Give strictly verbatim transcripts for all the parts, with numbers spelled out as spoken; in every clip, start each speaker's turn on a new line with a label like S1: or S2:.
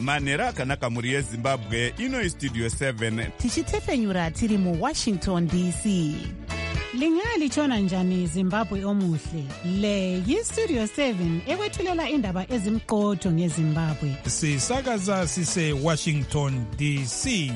S1: manhero akanaka mhuri yezimbabwe. Ino istudio seven
S2: tichitefenyura tiri muwashington D C.
S3: Lingalitshona njani Zimbabwe omuhle? Le yistudio seven ekwethulela indaba ezimqotho ngeZimbabwe.
S4: Sisakaza sise Washington D C.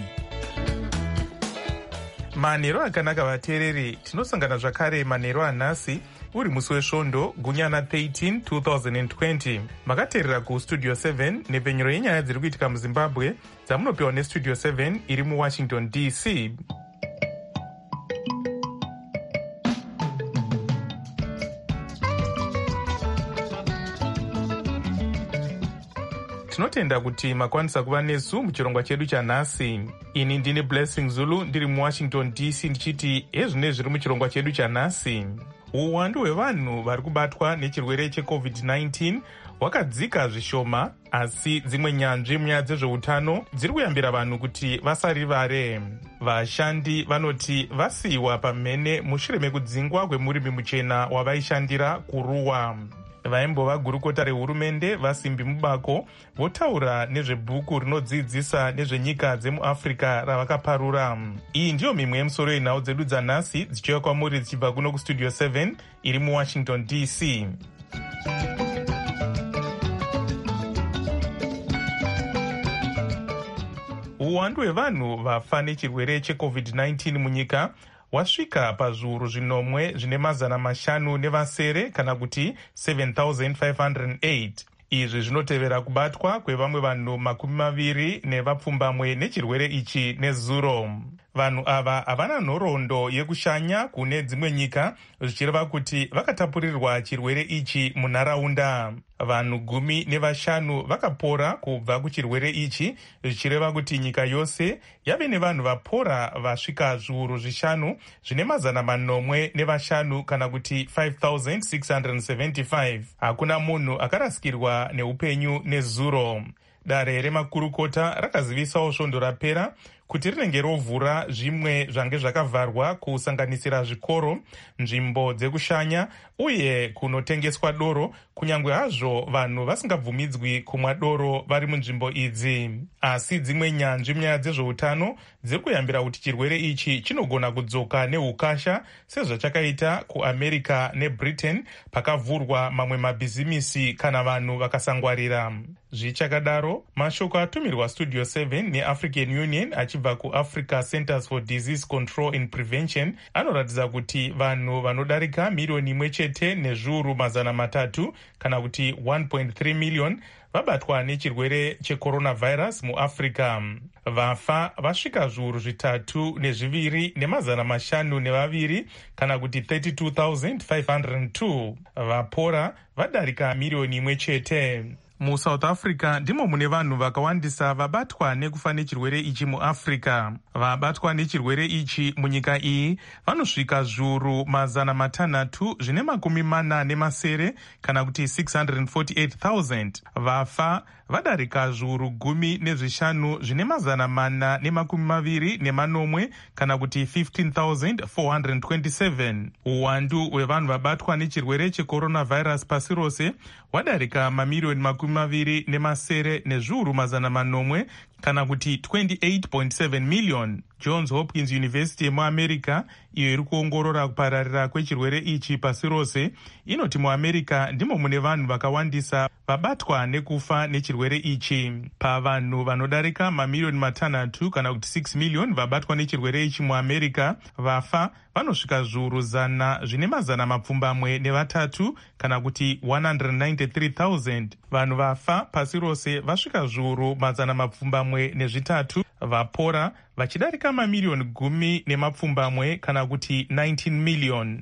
S5: Manhero akanaka vateereri, tinosangana zvakare manhero anhasi uri musi wesvondo gunyana thirteen twenty twenty. Makateerera kustudio seven nepfenyuro yenyaya dziri kuitika muZimbabwe dzamunopiwa nestudio seven iri muWashington D C. Tinotenda kuti makwanisa kuva nesu muchirongwa chedu chanhasi. Ini ndine Blessing Zulu ndiri muWashington D C ndichiti ezvine zviri muchirongwa chedu chanhasi. Uwandu hwevanhu vari kubatwa nechirwere checovid nineteen hwakadzika zvishoma, asi dzimwe nyanzvi munyaya dzezveutano dziri kuyambira vanhu kuti vasarivare. Vashandi vanoti vasiyiwa pamhene mushure mekudzingwa kwemurimi muchena wavaishandira kuruwa. Vaimbova gurukota rehurumende Vasimbi Mubako votaura nezvebhuku rinodzidzisa nezvenyika dzemuAfrica ravakaparura. Iyi ndiyo mimwe yemusoro yenhau dzedu dzanhasi dzichiuya kwamuri dzichibva kuno kustudio seven iri muWashington D C. Uwandu hwevanhu vafa nechirwere checovid nineteen munyika wasvika pazviuru zvinomwe zvine mazana mashanu nevasere kana kuti seven thousand five hundred eight. Izvi zvinotevera kubatwa kwevamwe vanhu makumi maviri nevapfumbamwe nechirwere ichi nezuro. Vanhu ava havana nhoroondo yekushanya kune dzimwe nyika, zvichireva kuti vakatapurirwa chirwere ichi munharaunda. Vanhu gumi nevashanu vakapora kubva kuchirwere ichi, zvichireva kuti nyika yose yave nevanhu vapora vasvika zviuru zvishanu zvine mazana manomwe nevashanu kana kuti five thousand six hundred seventy-five. Hakuna munhu akarasikirwa neupenyu nezuro. Dare remakurukota rakazivisawo svondo rapera kuti rinenge rovhura zvimwe zvange zvakavharwa kusanganisira zvikoro, nzvimbo dzekushanya uye kunotengeswa doro, kunyange hazvo vanhu vasingabvumidzwi kumwa doro vari munzvimbo idzi. Asi dzimwe nyanzvi munyaya dzezveutano dziri kuyambira kuti chirwere ichi chinogona kudzoka neukasha sezvachakaita kuAmerica neBritain pakavhurwa mamwe mabhizimisi kana vanhu vakasangwarira. Zvichakadaro, mashoko atumirwa studio seven neAfrican Union achibva kuAfrica Centers for Disease Control and Prevention anoratidza kuti vanhu vanodarika miriyoni imwe chete nezviuru mazana matatu kana kuti one point three million vabatwa nechirwere checoronavirus muAfrica. Vafa vasvika zviuru zvitatu nezviviri nemazana mashanu nevaviri kana kuti thirty-two thousand five hundred two. Vapora vadarika miriyoni imwe chete. MuSouth Africa ndimo mune vanhu vakawandisa vabatwa nekufa nechirwere ichi muAfrica. Vabatwa nechirwere ichi munyika iyi vanosvika zviuru mazana matanhatu zvine makumi mana nemasere kana kuti six hundred forty-eight thousand. Vafa vadarika zviuru gumi nezvishanu zvine mazana mana nemakumi maviri nemanomwe kana kuti fifteen thousand four hundred twenty-seven. Uwandu hwevanhu vabatwa nechirwere checoronavirus pasi rose wadarika mamiriyoni makumi maviri nemasere nezviuru mazana manomwe kana kuti twenty-eight point seven million. Johns Hopkins University yemuAmerica, iyo iri kuongorora kupararira kwechirwere ichi pasi rose, inoti muAmerica ndimo mune vanhu vakawandisa vabatwa nekufa nechirwere ichi. Pavanhu vanodarika mamiriyoni matanhatu kana kuti six million vabatwa nechirwere ichi muAmerica, vafa vanosvika zviuru zana zvine mazana mapfumbamwe nevatatu kana kuti one hundred ninety-three thousand. Vanhu vafa pasi rose vasvika zviuru mazana mapfumbamwe nezvitatu, vapora vachidarika mamiriyoni gumi nemapfumbamwe kana kuti nineteen million.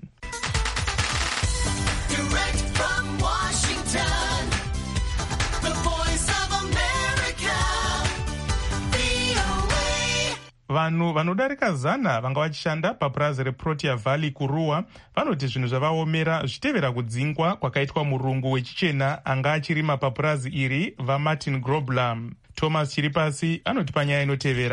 S5: Vanhu vanodarika zana vanga vachishanda papurazi reProtea Valley kuruwa vanoti zvinhu zvavaomera zvichitevera kudzingwa kwakaitwa murungu wechichena anga achirima papurazi iri vaMartin Grobler. Thomas Chiripasi anoti panyaya inotevera.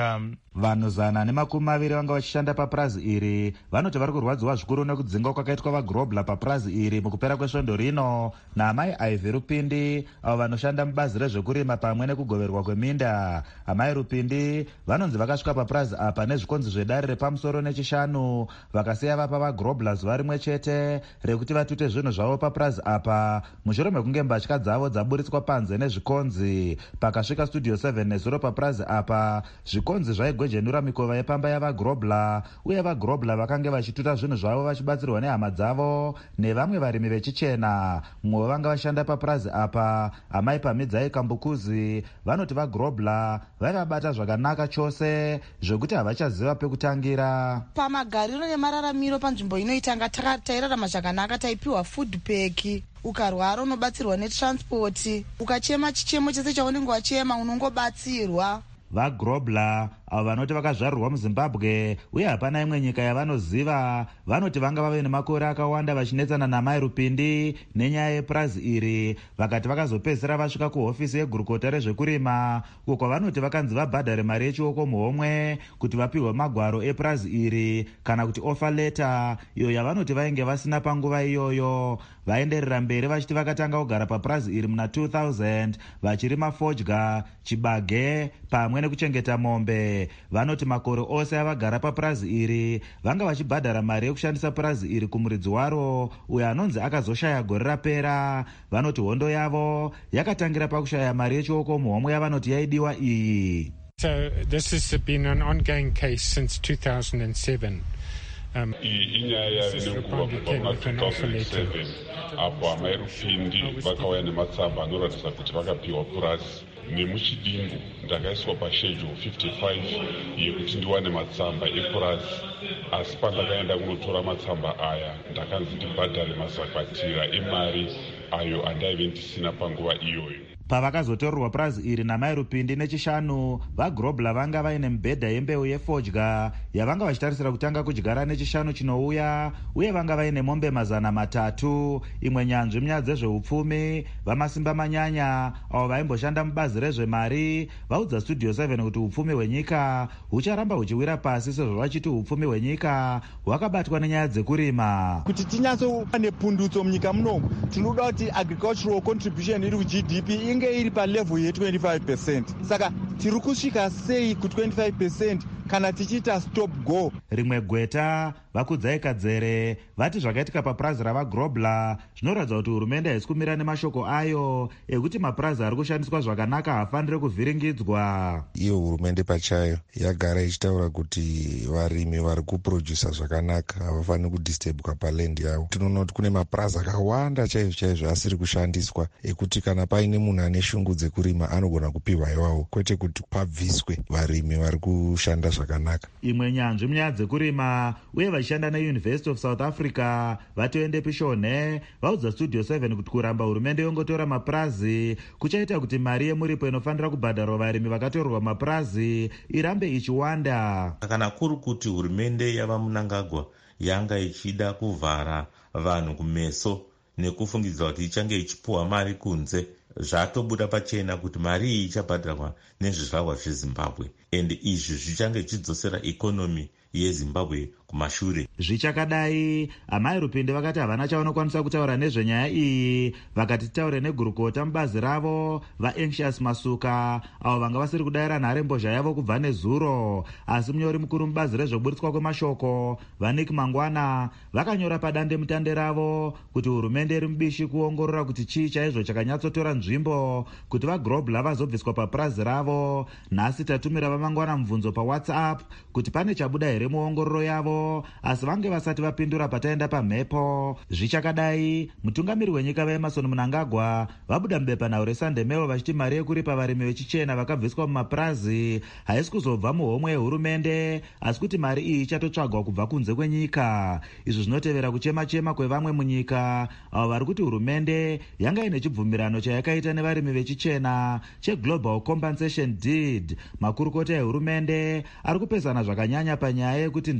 S6: Vanhu zana nemakumi maviri vanga vachishanda papurazi iri vanoti vari kurwadziwa zvikuru nekudzingwa kwakaitwa vagrobler papurazi iri mukupera kwesvondo rino naamai Ivy Rupindi avo vanoshanda mubazi rezvekurima pamwe nekugoverwa kweminda. Amai Rupindi vanonzi vakasvika papurazi apa nezvikonzi zvedare repamusoro nechishanu vakasiya vapa vagrobler zuva rimwe chete rekuti vatute zvinhu zvavo papurazi apa mushure mekunge mbatya dzavo dzaburitswa panze nezvikonzi. Pakasvika studio seven nezuro papurazi apa zvikonzi zvai gwejenura mikova yepamba yavagrobler uye vagrobler vakange vachituta zvinhu zvavo vachibatsirwa nehama dzavo nevamwe varimi vechichena. Mumwe vanga vashanda papurazi apa amai Pamidzai Kambukuzi vanoti vagrobler vaivabata zvakanaka chose zvekuti havachaziva pekutangira.
S7: Pamagariro nemararamiro panzvimbo inoitanga tairarama zvakanaka, taipiwa food pack, ukarwara unobatsirwa netransport, ukachema chichemo chese chaunenge wachema unongobatsirwa.
S6: Vagrobler avo vanoti vakazvarurwa muZimbabwe uye hapana imwe nyika yavanoziva vanoti vanga vave nemakore akawanda vachinetsana naamai Rupindi nenyaya yepurazi iri vakati vakazopedzisira vasvika kuhofisi yegurukota rezvekurima uko kwavanoti vakanzi vabhadhare mari yechioko muhomwe kuti vapihwe magwaro epurazi iri kana kuti offer letter iyo yavanoti vainge vasina panguva iyoyo. Vaenderera mberi vachiti vakatanga kugara papurazi iri muna two thousand vachirima fodya, chibage pamwe nekuchengeta mombe. Vanoti makore ose avagara papurazi iri vanga vachibhadhara mari yekushandisa purazi iri kumuridzi waro uyo anonzi akazoshaya gore rapera. Vanoti hondo yavo yakatangira pakushaya mari yechioko muhomwe yavanoti yaidiwa iyi.
S8: So this has been an ongoing case since two thousand seven. Um,
S9: inyaya inenguva kubva muna two thousand seven apo amai Rupindi vakauya nematsamba anoratidza kuti vakapiwa purasi. Nemuchidimbu ndakaiswa paschedule fifty-five yekuti ndiwane matsamba epurasi, asi pandakaenda kunotora matsamba aya ndakanzi ndibhadhare mazakwatira emari ayo andaive ndisina panguva iyoyo.
S6: Pavakazotorerwa purazi iri namai Rupindi nechishanu, vagrobler vanga vaine mibhedha yembeu yefodya yavanga vachitarisira kutanga kudyara nechishanu chinouya uye vanga vaine mombe mazana matatu. Imwe nyanzvi munyaya dzezveupfumi vamasimba manyanya avo vaimboshanda mubazi rezvemari vaudza studio seven kuti upfumi hwenyika hucharamba huchiwira pasi sezvo vachiti upfumi hwenyika hwakabatwa nenyaya dzekurima.
S10: Kuti tinyatsova nepundutso munyika munomu tinoda kuti agricultural contribution iri ku-G D P inge iri palevel ye-twenty-five percent. Saka tiri kusvika sei ku-twenty-five percent kana tichiita stop go.
S6: Rimwe gweta Vakudzai Kadzere vati zvakaitika papurazi ravagrobler zvinoratidza kuti hurumende haisi kumira nemashoko ayo ekuti mapurazi ari kushandiswa zvakanaka hafaniri kuvhiringidzwa.
S11: Iyo hurumende pachayo yagara ichitaura kuti varimi vari kuprodusa zvakanaka havafaniri kudistebwa palendi yavo. Tinoona kuti kune mapurazi akawanda chaizvo chaizvo asiri kushandiswa ekuti kana paine munhu ane shungu dzekurima anogona kupiwa iwawo kwete kuti pabviswe varimi vari kushanda zvakanaka.
S6: Imwe nyanzvi munyaya dzekurima uye vachishanda neUniversity of South Africa Vatoende Pishone vaudza studio seven kuti kuramba hurumende yongotora mapurazi kuchaita kuti mari yemuripo inofanira kubhadharwa varimi vakatorerwa mapurazi irambe ichiwanda.
S12: Kana kuri kuti hurumende yava Mnangagwa yanga ichida kuvhara vanhu kumeso nekufungidzwa kuti ichange ichipuwa mari kunze, zvatobuda pachena kuti mari iyi ichabhadharwa nezvizvarwa zveZimbabwe, and izvi zvichange chidzosera ikonomi yeZimbabwe kumashure.
S6: Zvichakadai, amai Rupindi vakati havana chavanokwanisa kutaura nezvenyaya iyi, vakati taure negurukota mubazi ravo vaAnxious Masuka avo vanga vasiri kudaira nhare mbozha yavo kubva nezuro. Asi munyori mukuru mubazi rezvoburitswa kwemashoko vaNick Mangwana vakanyora padande mutande ravo kuti hurumende iri mubishi kuongorora kuti chii chaizvo chakanyatsotora nzvimbo kuti vagrobler vazobviswa papurazi ravo. Nhasi tatumira vaMangwana mubvunzo paWhatsApp kuti pane chabuda here muongororo yavo, asi vange vasati vapindura pataenda pamhepo. Zvichakadai, mutungamiri wenyika vaEmmerson Mnangagwa vabuda mubepanhau reSundaymail vachiti mari yekuripa varimi vechichena vakabviswa mumapurazi haisi kuzobva muhomwe yehurumende, asi kuti mari iyi ichatotsvagwa kubva kunze kwenyika. Izvi zvinotevera kuchema-chema kwevamwe munyika avo vari kuti hurumende yanga ine chibvumirano chayakaita nevarimi vechichena cheGlobal Compensation Deed. Makurukota ehurumende ari kupesana zvakanyanya panyaya yekuti ndiani acha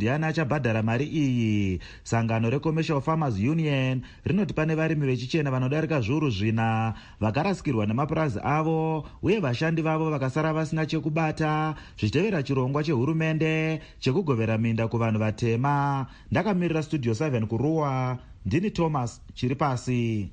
S6: vachabhadhara mari iyi. Sangano reCommercial Farmers Union rinoti pane varimi vechichena vanodarika zviuru zvina vakarasikirwa nemapurazi avo uye vashandi vavo vakasara vasina chekubata, zvichitevera chirongwa chehurumende chekugovera minda kuvanhu vatema. Ndakamirira Studio seven kuruwa, ndini Thomas Chiripasi.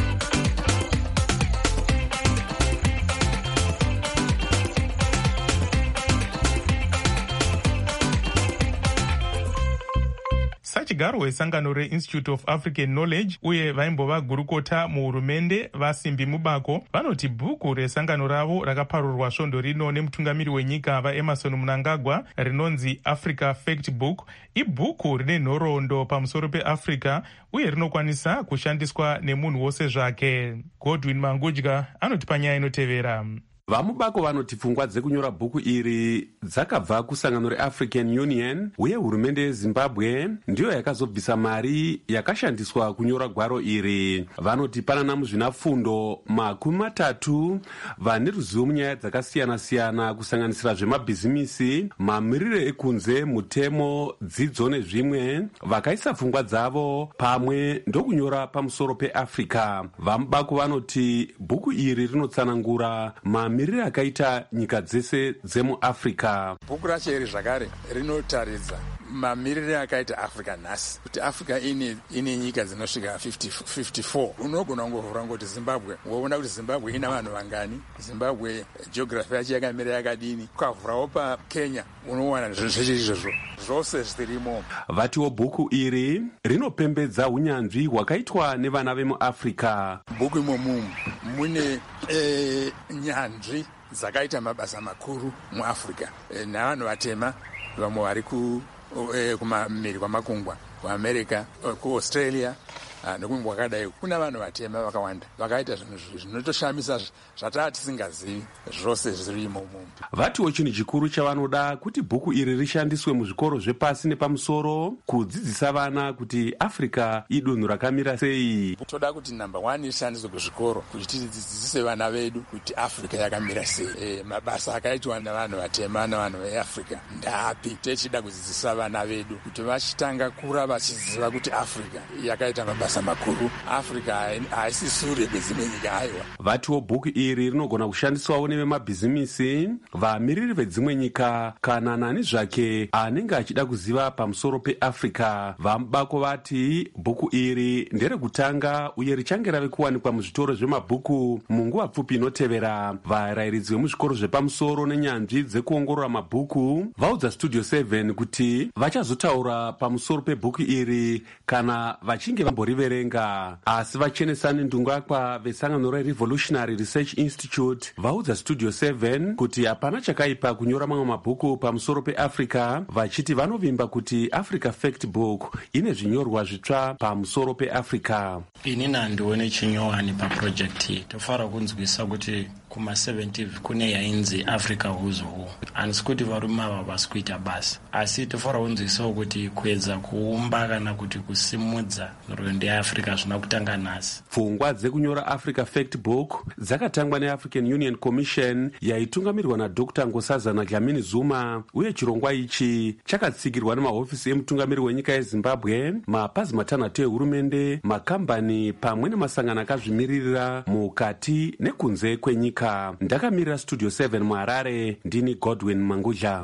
S5: Chigaro wesangano reInstitute of African Knowledge uye vaimbova gurukota muhurumende vasimbi mubako vanoti bhuku resangano ravo rakaparurwa svondo rino nemutungamiri wenyika vaEmerson Mnangagwa rinonzi Africa Fact Book ibhuku rine nhoroondo pamusoro peAfrica uye rinokwanisa kushandiswa nemunhu wose zvake. Godwin Mangudya anoti panyaya inotevera.
S13: Vamubako vanoti pfungwa dzekunyora bhuku iri dzakabva kusangano reAfrican Union uye hurumende yeZimbabwe ndiyo yakazobvisa mari yakashandiswa kunyora gwaro iri. Vanoti panana muzvinafundo makumi matatu vane ruzivo munyaya dzakasiyana-siyana kusanganisira zvemabhizimisi, mamirire ekunze, mutemo, dzidzo nezvimwe, vakaisa pfungwa dzavo pamwe ndokunyora pamusoro peAfrica. Vamubako vanoti bhuku iri rinotsanangura mamirire mirire akaita nyika dzese dzemuAfrica.
S14: Bhuku racho iri zvakare rinotaridza mamirire akaita Africa nhasi, kuti Africa ine, ine nyika dzinosvika fifty-four. Unogona kungovhura ngoti Zimbabwe, woona kuti Zimbabwe ina vanhu vangani, Zimbabwe geography yacho yakamira yakadini. Ukavhurawo pa Kenya unowana zveshe izvozvo zvose zvirimo.
S13: Vatiwo bhuku iri rinopembedza unyanzvi hwakaitwa nevana vemuAfrica.
S14: Bhuku imomu mune e, nyanzvi dzakaita mabasa makuru muAfrica e, navanhu vatema vamwe vari ku kumamiri kwamakungwa kuAmerica, kuAustralia nokumwe kwakadai. Kuna vanhu vatema vakawanda vakaita zvinhu zvinotoshamisa zvataa tisingazivi zvose zvirimo umomo.
S13: Vatiwo chinhu chikuru chavanoda kuti bhuku iri rishandiswe muzvikoro zvepasi nepamusoro kudzidzisa vana kuti Africa idunhu rakamira sei.
S14: Toda kuti number one ishandiswe kuzvikoro kuti tidzidzise vana vedu kuti Africa yakamira sei. E, mabasa akaitwa navanhu vatema navanhu veAfrica ndapi. Techida kudzidzisa vana vedu kuti vachitanga kura vachiziva kuti Africa yakaita mabasa makuru. Africa haisi sure kwedzimwe nyika aiwa.
S13: Vatiwo bhuku iri rinogona kushandiswawo nevemabhizimisi, vamiriri vedzimwe nyika kana nani zvake anenge achida kuziva pamusoro peAfrica. Vamubako vati bhuku iri nderekutanga uye richange rave kuwanikwa muzvitoro zvemabhuku munguva pfupi inotevera. Varayiridzi vemuzvikoro zvepamusoro nenyanzvi dzekuongorora mabhuku vaudza Studio seven kuti vachazotaura pamusoro pebhuku iri kana vachinge vamboriverenga. Asi vachenesani ndungakwa vesangano reRevolutionary Research Institute vaudza Studio seven kuti hapana chakaipa kunyora mamwe mabhuku pamusoro peAfrica, vachiti vanovimba kuti Africa Fact Book ine zvinyorwa zvitsva pamusoro peAfrica.
S15: Ini nandione chinyowani paprojekti tofanira kunzwisa kuti kuma seventy kune yainzi Africa Who's Who. Handisi kuti varume ava vasi kuita basi, asi tofanira kunzwisawo kuti kuedza kuumba kana kuti kusimudza nhoroondo yeAfrica zvina kutanga nhasi.
S13: Pfungwa dzekunyora Africa Fact Book dzakatangwa neAfrican Union Commission yaitungamirirwa naDr Nkosazana Dlamini Zuma, uye chirongwa ichi chakatsigirwa nemahofisi emutungamiri wenyika yeZimbabwe, mapazi matanhatu ehurumende, makambani pamwe nemasangano akazvimirira mukati nekunze kwenyika. Ndakamirira Studio seven muHarare, ndini Godwin Mangudya.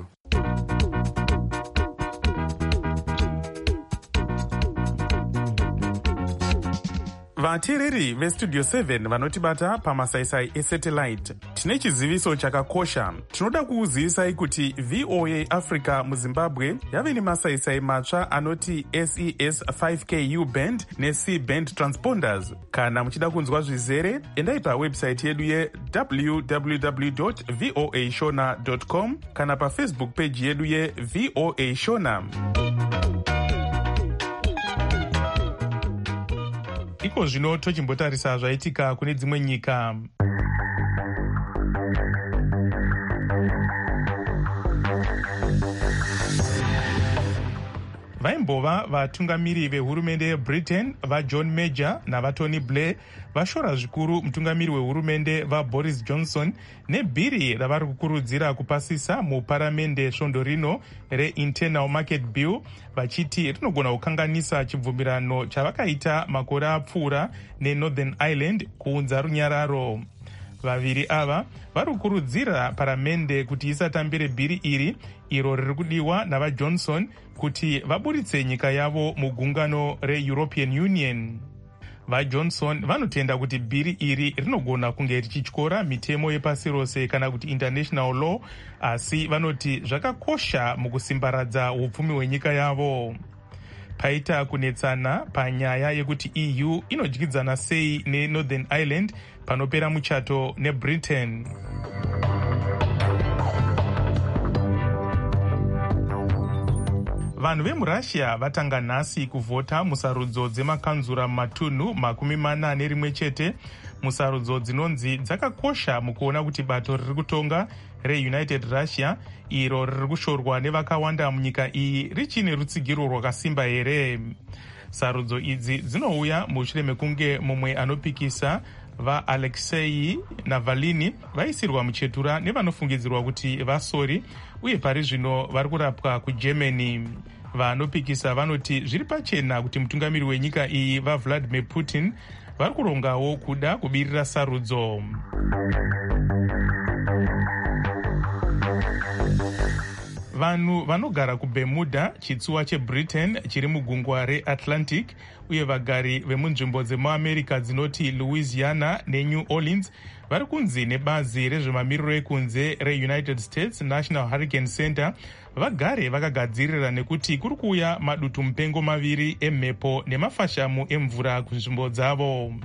S5: Vateereri veStudio seven vanotibata pamasaisai esatellite, tine chiziviso chakakosha. Tinoda kuuzivisai kuti V O A Africa muZimbabwe yave nemasaisai matsva anoti S E S five K U band neC band transponders. Kana muchida kunzwa zvizere, endai pawebsite yedu ye w w w dot voa shona dot com kana pafacebook page yedu ye V O A Shona. Iko zvino tochimbotarisa zvaitika kune dzimwe nyika. vaimbova vatungamiri vehurumende yebritain vajohn major navatony blair vashora zvikuru mutungamiri wehurumende vaboris johnson nebhiri ravari kukurudzira kupasisa muparamende svondo rino reinternal market bill vachiti rinogona kukanganisa chibvumirano chavakaita makore apfuura nenorthern ireland kuunza runyararo. Vaviri ava vari kukurudzira paramende kuti isatambire bhiri iri iro riri kudiwa navajohnson kuti vaburitse nyika yavo mugungano reeuropean union. VaJohnson vanotenda kuti bhiri iri rinogona kunge richityora mitemo yepasi rose kana kuti international law, asi vanoti zvakakosha mukusimbaradza upfumi hwenyika yavo. Paita kunetsana panyaya yekuti E U inodyidzana sei neNorthern Ireland panopera muchato neBritain. Vanhu vemurussia vatanga nhasi kuvhota musarudzo dzemakanzura mumatunhu makumi mana nerimwe chete, musarudzo dzinonzi dzakakosha mukuona kuti bato riri kutonga reUnited Russia iro riri kushorwa nevakawanda munyika iyi richine rutsigiro rwakasimba here. Sarudzo idzi dzinouya mushure mekunge mumwe anopikisa vaAlexei Navalny vaisirwa muchetura nevanofungidzirwa kuti vasori uye pari zvino vari kurapwa kuGermany. Vanopikisa vanoti zviri pachena kuti mutungamiri wenyika iyi vaVladimir Putin vari kurongawo kuda kubirira sarudzo. Vanhu vanogara kuBermuda, chitsuwa cheBritain chiri mugungwa reAtlantic, uye vagari vemunzvimbo dzemuamerica dzinoti Louisiana neNew Orleans vari kunzi nebazi rezvemamiriro ekunze reUnited States National Hurricane Center vagare vakagadzirira nekuti kuri kuuya madutu mupengo maviri emhepo nemafashamu emvura kunzvimbo dzavo.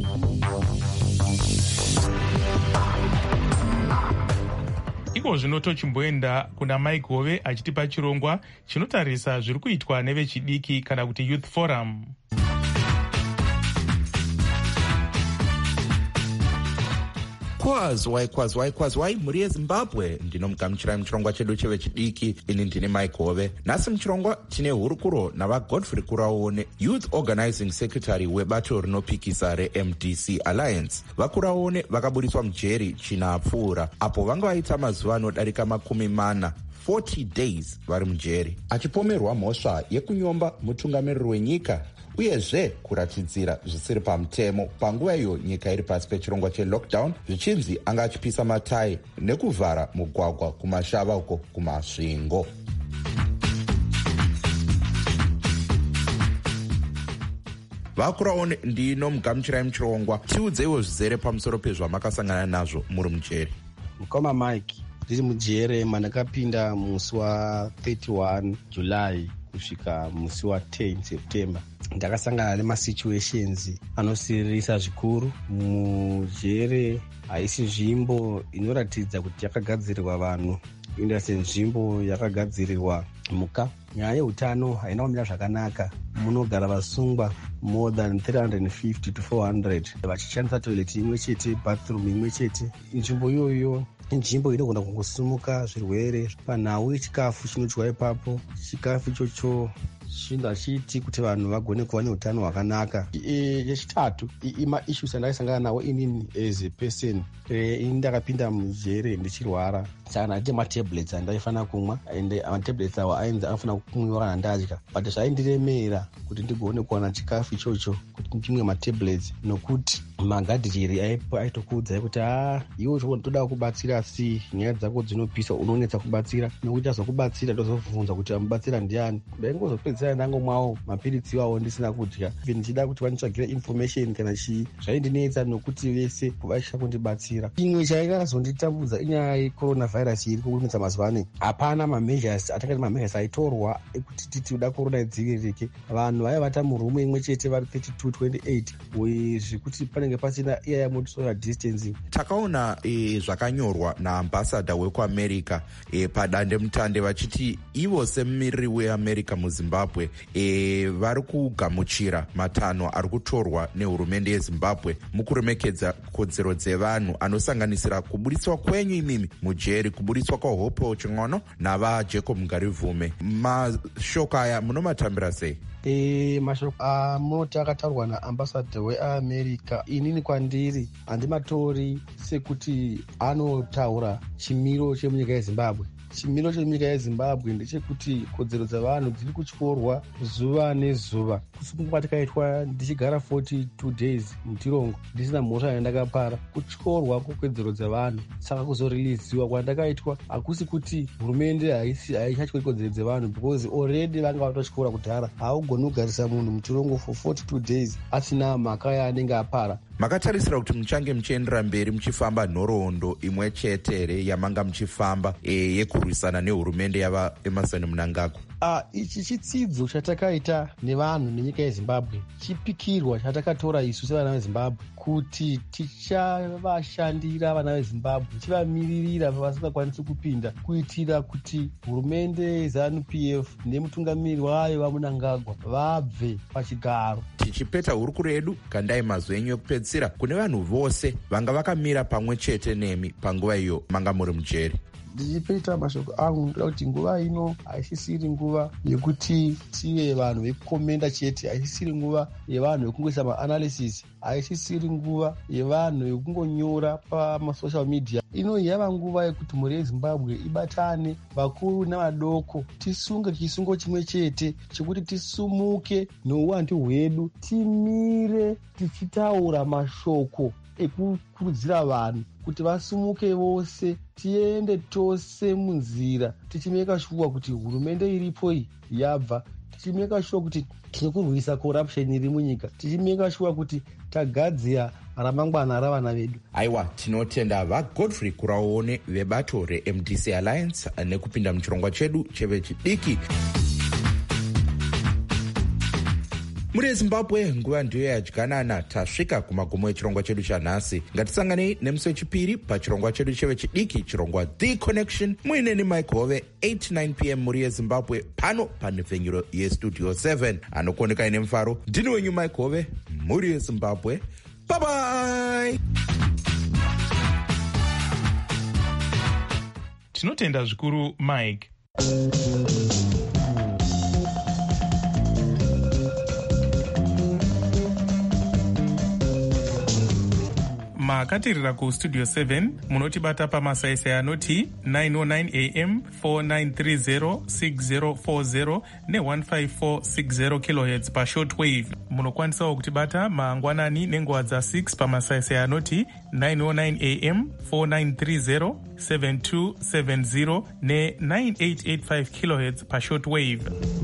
S5: Iko zvino tochimboenda kuna Mike Hove achitipa chirongwa chinotarisa zviri kuitwa nevechidiki kana kuti Youth Forum.
S16: kwazwai kwazwai kwazwai mhuri yezimbabwe, ndinomugamuchirai muchirongwa chedu chevechidiki. ini ndini Mike Hove. Nhasi muchirongwa tine hurukuro navaGodfrey Kuraone, Youth Organizing Secretary webato rinopikisa reM D C Alliance. VaKuraone vakaburiswa mujeri china apfuura apo vanga vaita mazuva anodarika makumi mana forty days vari mujeri, achipomerwa mhosva yekunyomba mutungamiriri wenyika uyezve kuratidzira zvisiri pamutemo panguva iyo nyika iri pasi pechirongwa chelockdown, zvichinzi anga achipisa matayi nekuvhara mugwagwa kumashava uko kumasvingo. VaKuraone ndinomugamuchirai muchirongwa. Tiudzeiwo zvizere pamusoro pezvamakasangana nazvo muri mujeri.
S17: Mukoma Mike, ndiri mujeri mandakapinda musi wa thirty-one July kusvika musi wa ten September. Ndakasangana nemasituations anosiririsa zvikuru. Mujere haisi nzvimbo inoratidza kuti yakagadzirirwa vanhu, inoita senzvimbo yakagadzirirwa mhuka. Nyaya yeutano haina kumira zvakanaka. Munogara vasungwa more than three hundred fifty to four hundred vachishandisa toilet imwe chete, bathroom imwe chete. Nzvimbo iyoyo inzvimbo inogona kungosimuka zvirwere panhau yechikafu chinodyiwa ipapo. Chikafu ichocho chinda chiti kuti vanhu vagone kuva neutano hwakanaka. Yechitatu, ima-issues andakasangana nawo inini as a person. Ini ndakapinda mujere ndichirwara, saka ndati matablets andaifanira kumwa, ende matablets awo ainzi anofanira kumwiwa kana ndadya, but zvaindiremera kuti ndigone kuwana chikafu ichocho kuti ndimwe matablets, nokuti magadhiri aipo aitokuudzai kuti ha iwe toda kubatsira, asi nyaya dzako dzinopisa unonetsa kubatsira, nokuti azokubatsira ndozobvunza kuti amubatsira ndiani. Ndaingozopedzisira ndangomwawo mapiritsi iwawo ndisina kudya, ndichida kuti vanditsvagire information kana chii. Zvaindinetsa nokuti vese vaisha kundibatsira. Chimwe chaikazonditambudza inyaya yeCoronavirus iri kunetsa mazuva ano. Hapana mameasures atakati mameasures aitorwa ekuti titi uda corona idziviririke. Vanhu vaivata murumu imwe chete vari thirty-two twenty-eight, zvekuti pane panenge pasina iyaya social distancing.
S16: Takaona e, zvakanyorwa naambassador wekuamerica e, padande mutande vachiti ivo semumiriri weamerica muzimbabwe e, vari kugamuchira matanho ari kutorwa nehurumende yezimbabwe mukuremekedza kodzero dzevanhu anosanganisira kubudiswa kwenyu imimi mujeri, kubudiswa kwahope ching'ono navajacob Ngarivume. Mashoko aya munomatambira sei?
S17: E, mashoko amunoti akataurwa naambassador weamerica inini kwandiri handimatori sekuti anotaura chimiro chemunyika yezimbabwe. Chimiro chenyika yezimbabwe ndechekuti kodzero dzavanhu dziri kutyorwa zuva nezuva. Kusungwa takaitwa ndichigara forty-two days mutirongo ndisina mhosva yandakapara, kutyorwa kwekodzero dzavanhu. Saka kuzoriliziwa kwandakaitwa hakusi kuti hurumende haichatyori kodzero dzevanhu, because already vanga vatotyora kudhara. Haugoni kugarisa munhu mutirongo for forty-two days asina mhaka yaanenge apara.
S16: Makatarisira kuti muchange muchiendera mberi muchifamba nhoroondo imwe chetere yamanga muchifamba e, yekurwisana nehurumende yava Emmerson Mnangagwa?
S17: Uh, ichi chitsidzo chatakaita nevanhu nenyika yezimbabwe, chipikirwa chatakatora isu sevana vezimbabwe kuti tichavashandira vana vezimbabwe, tichivamiririra pavasingakwanisi kupinda, kuitira kuti hurumende ZANU-P F nemutungamiriri wayo vaMnangagwa vabve pachigaro.
S16: Tichipeta hurukuro yedu, kandai mazwi enyu ekupedzisira kune vanhu vose vanga vakamira pamwe chete nemi panguva iyo manga muri mujeri.
S17: Ndichipeta mashoko angu ndoda kuti nguva ino haisisiri nguva yekuti tive vanhu vekukomenda chete, haisisiri nguva yevanhu vekungoisa maanalysis, haisisiri nguva yevanhu vekungonyora pamasocial media. Ino yava nguva yekuti mhuri yezimbabwe ibatane, vakuru navadoko, tisunge chisungo chimwe chete chekuti tisumuke nouwandu hwedu, timire tichitaura mashoko ekukurudzira vanhu kuti vasumuke vose, tiende tose munzira tichimeka shuwa kuti hurumende iripo iyi yabva, tichimeka shuwa kuti tirikurwisa corruption iri munyika, tichimeka shuwa kuti tagadzira ramangwana ravana vedu.
S16: Aiwa, tinotenda vaGodfrey Kuraone vebato reM D C Alliance nekupinda muchirongwa chedu chevechidiki. Muri Zimbabwe nguva ndiyo yadyanana, tasvika kumagumo echirongwa chedu chanhasi. Ngatisanganei nemusi wechipiri pachirongwa chedu chevechidiki, chirongwa The Connection, muineni Mike Hove, eight to nine p m muri yeZimbabwe, pano panhefenyuro yestudio seven. Anokuoneka ine mufaro, ndini wenyu Mike Hove, muri yeZimbabwe. Bye bye.
S5: Tinotenda zvikuru Mike. Makatirira kustudio seven munotibata pamasaisai anoti nine oh nine a m, four nine three zero, six zero four zero ne one five four six zero kilohertz pashortwave. Munokwanisawo kutibata mangwanani nenguva dza six pamasaisai anoti nine oh nine a m, four nine three zero, seven two seven zero ne nine eight eight five kilohertz pashortwave.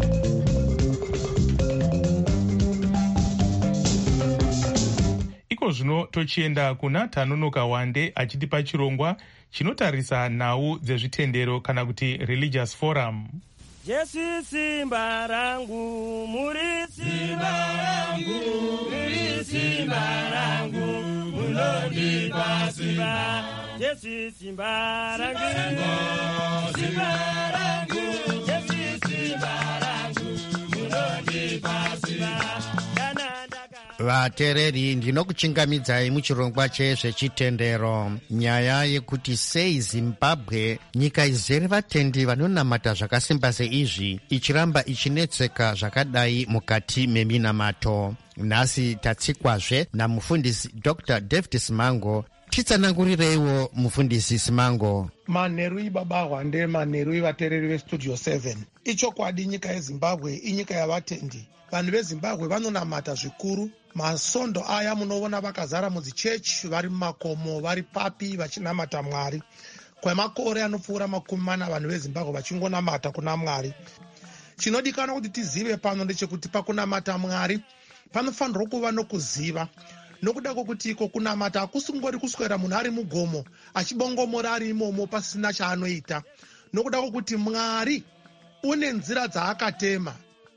S5: Zvino tochienda kuna Tanonoka Wande achitipa chirongwa chinotarisa nhau dzezvitendero kana kuti religious forum.
S18: Jesu simba rangu, muri simba rangu, muri simba rangu, munondipa simba. Jesu simba rangu, simba rangu, Jesu simba rangu, munondipa simba.
S19: Vatereri, ndinokuchingamidzai muchirongwa chezvechitendero. Nyaya yekuti sei Zimbabwe, nyika izere vatendi vanonamata zvakasimba seizvi, ichiramba ichinetseka zvakadai mukati meminamato. Nhasi tatsikwazve namufundisi Doctor David Simango. Titsanangurireiwo mufundisi Simango.
S20: Manheru ibaba Hwande, manheru ivatereri vestudio seven. Ichokwadi, nyika yeZimbabwe inyika yavatendi. Vanhu veZimbabwe vanonamata zvikuru. Masondo aya munoona vakazara mudzichechi, vari mumakomo, vari papi vachinamata Mwari. Kwemakore anopfuura makumi mana vanhu veZimbabwe vachingonamata kuna Mwari. Chinodikanwa kuti tizive pano ndechekuti pakunamata Mwari panofanirwa kuva nokuziva. Nokuda kwokuti iko kunamata hakusingori kuswera munhu ari mugomo achibongomora ari imomo pasina chaanoita. Nokuda kwokuti Mwari une nzira dzaakatema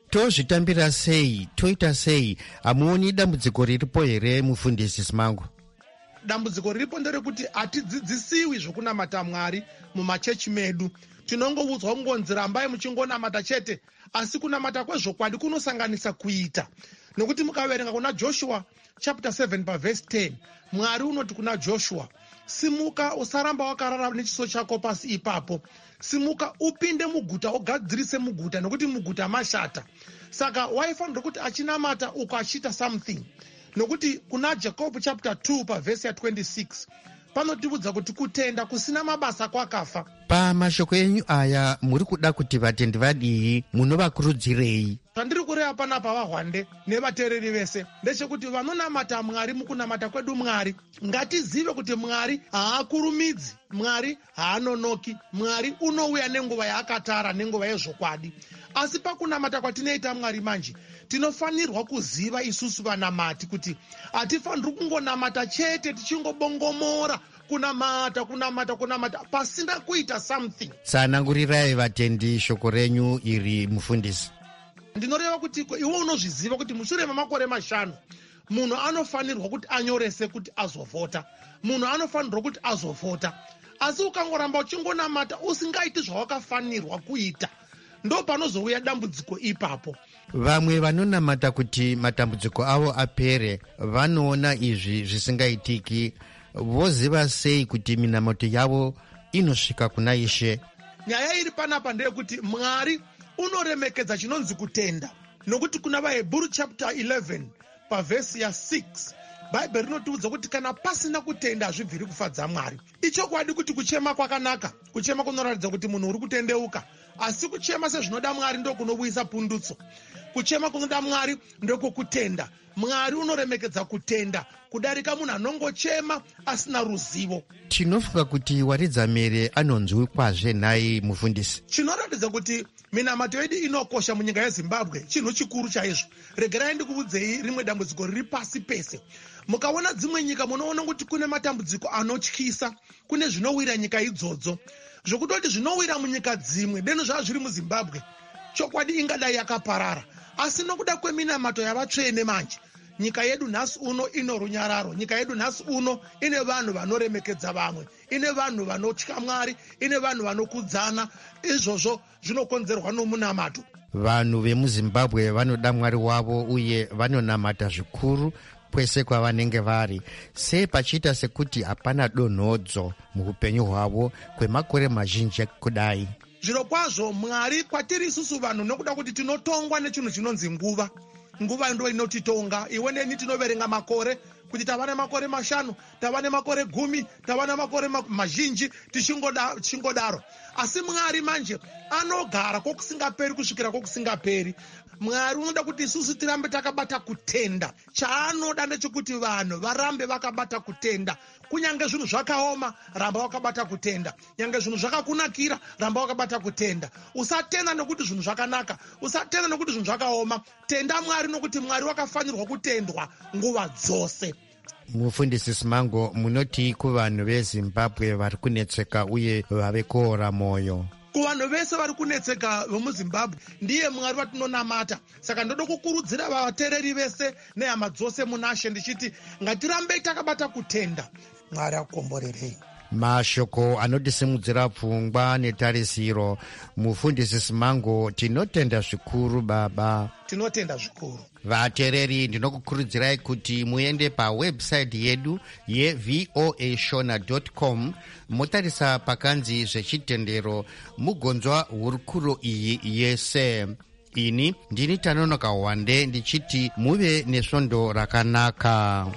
S19: tozvitambira sei, toita sei? Hamuoni dambudziko riripo here mufundisi Simango?
S20: Dambudziko riripo nderekuti hatidzidzisiwi zvokunamata Mwari mumachechi medu. Tinongoudzwa kungonzi rambai muchingonamata chete, asi kunamata kwezvokwadi kunosanganisa kuita. Nokuti mukaverenga kuna Joshua chapter seven paverse ten, Mwari unoti kuna Joshua, simuka usaramba wakarara nechiso chako pasi ipapo. Simuka upinde muguta, ugadzirise muguta, nokuti muguta mashata. Saka waifanira kuti achinamata ukachita something. Nokuti kuna Jacob chapter two paverse twenty-six, panotiudza kuti kutenda kusina mabasa kwakafa.
S19: Pamashoko enyu aya muri kuda kuti vatendi vadii, munovakurudzirei?
S20: Zvandiri kureva panapa vahwande nevateereri vese ndechekuti vanonamata Mwari mukunamata kwedu Mwari, ngatizive kuti Mwari haakurumidzi, Mwari haanonoki, Mwari unouya nenguva yaakatara, nenguva yezvokwadi. Asi pakunamata kwatinoita Mwari manje, tinofanirwa kuziva isusu vanamati kuti hatifaniri kungonamata chete tichingobongomora kunamata kunamata kunamata pasina kuita something.
S19: Tsanangurirai vatendi shoko renyu iri mufundisi.
S20: Ndinoreva kuti iwe unozviziva kuti mushure memakore mashanu munhu anofanirwa kuti anyorese kuti azovhota, munhu anofanirwa kuti azovhota. Asi ukangoramba uchingonamata usingaiti zvawakafanirwa kuita, ndo panozouya dambudziko ipapo.
S19: Vamwe vanonamata kuti matambudziko avo apere vanoona izvi zvisingaitiki. Voziva sei kuti minamato yavo inosvika kuna Ishe?
S20: Nyaya iri panapa ndeyekuti Mwari unoremekedza chinonzi kutenda. Nokuti kuna vaHebheru chapter eleven pavhesi ya six, Bhaibheri rinotiudza kuti kana pasina kutenda hazvibviri kufadza Mwari. Ichokwadi kuti kuchema kwakanaka, kuchema kunoratidza kuti munhu uri kutendeuka, asi kuchema sezvinoda Mwari ndo kunouyisa pundutso. Kuchema kunoda Mwari ndoko kutenda. Mwari unoremekedza kutenda kudarika munhu anongochema asina ruzivo.
S19: Tinofunga kuti waridza mere anonzwi kwazve nhai mufundisi.
S20: Chinoratidza kuti minamato yedu inokosha munyika yeZimbabwe chinhu chikuru chaizvo. Regerai ndikuudzei rimwe dambudziko riri pasi pese. Mukaona dzimwe nyika munoona kuti kune matambudziko anotyisa, kune zvinowira nyika idzodzo. Zvokutoti zvinowira munyika dzimwe deno zvazviri muZimbabwe, chokwadi ingadai yakaparara. Asi nokuda kweminamato yavatsvene manje, nyika yedu nhasi uno ino runyararo. Nyika yedu nhasi uno ine vanhu vanoremekedza vamwe, ine vanhu vanotya Mwari, ine vanhu vanokudzana. Izvozvo zvinokonzerwa nomunamato.
S19: Vanhu vemuZimbabwe vanoda Mwari wavo uye vanonamata zvikuru kwese kwavanenge vari. Sei pachiita sekuti hapana donhodzo muupenyu hwavo kwemakore mazhinji kudai?
S20: Zviro kwazvo Mwari kwatiri isusu vanhu nokuda kuti tinotongwa nechinhu chinonzi nguva. Nguva ndo inotitonga. Iwe neni tinoverenga makore kuti tava nemakore mashanu, tava nemakore gumi, tava nemakore mazhinji tichingoda tichingodaro. Asi Mwari manje anogara kokusingaperi kusvikira kokusingaperi. Mwari unoda kuti isusu tirambe takabata kutenda. Chaanoda ndechekuti vanhu varambe vakabata kutenda. Kunyange zvinhu zvakaoma, ramba wakabata kutenda. Nyange zvinhu zvakakunakira, ramba wakabata kutenda. Usatenda nokuti zvinhu zvakanaka, usatenda nokuti zvinhu zvakaoma. Tenda Mwari nokuti Mwari wakafanirwa kutendwa nguva dzose.
S19: Mufundisi Simango, munoti kuvanhu veZimbabwe vari kunetseka uye vave koora moyo.
S20: Kuvanhu vese vari kunetseka vemuZimbabwe ndiye Mwari watinonamata. Saka ndoda kukurudzira vateereri vese nehama dzose munashe ndichiti ngatirambei takabata kutenda. Mwari akomborerei.
S19: Mashoko anotisimudzira pfungwa netarisiro. Mufundisi Simango, tinotenda zvikuru baba.
S20: Tinotenda zvikuru.
S19: Vateereri, ndinokukurudzirai kuti muende pawebsite yedu ye v o a shona dot com, motarisa pakanzi zvechitendero, mugonzwa hurukuro iyi yese. Ini ndini Tanonoka Wande ndichiti muve nesvondo rakanaka.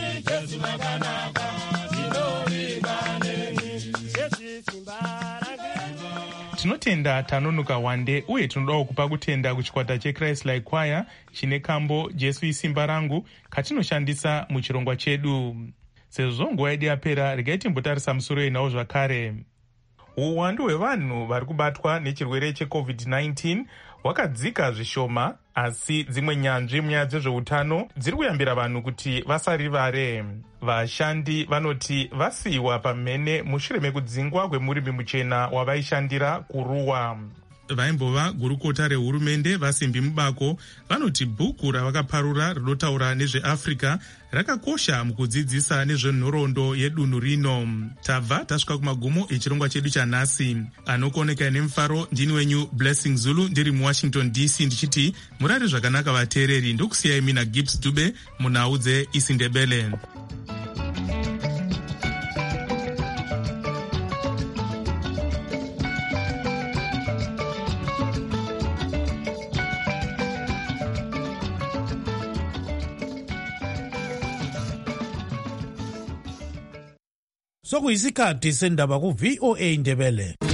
S18: Simba
S5: tinotenda tanonoka wande uye tinodawo kupa kutenda kuchikwata chechrist like choir chine kambo Jesu isimba rangu katinoshandisa muchirongwa chedu. Sezvo nguva yedu yapera, regai timbotarisa musoro yenhau zvakare. Uwandu hwevanhu vari kubatwa nechirwere checovid nineteen hwakadzika zvishoma, asi dzimwe nyanzvi munyaya dzezveutano dziri kuyambira vanhu kuti vasarivare. Vashandi vanoti vasiyiwa pamhene mushure mekudzingwa kwemurimi muchena wavaishandira kuruwa. Vaimbova gurukota rehurumende vasimbi mubako vanoti bhuku ravakaparura rinotaura nezveafrica rakakosha mukudzidzisa nezvenhoroondo yedunhu rino. Tabva tasvika kumagumo echirongwa chedu chanhasi. Anokoneka nemufaro ndini wenyu Blessing Zulu, ndiri muWashington D C ndichiti murare zvakanaka vateereri. Ndokusiyai mina Gibbs Dube munhau dzeIsindebele.
S4: Sokuyisikhathi sendaba ku V O A Indebele.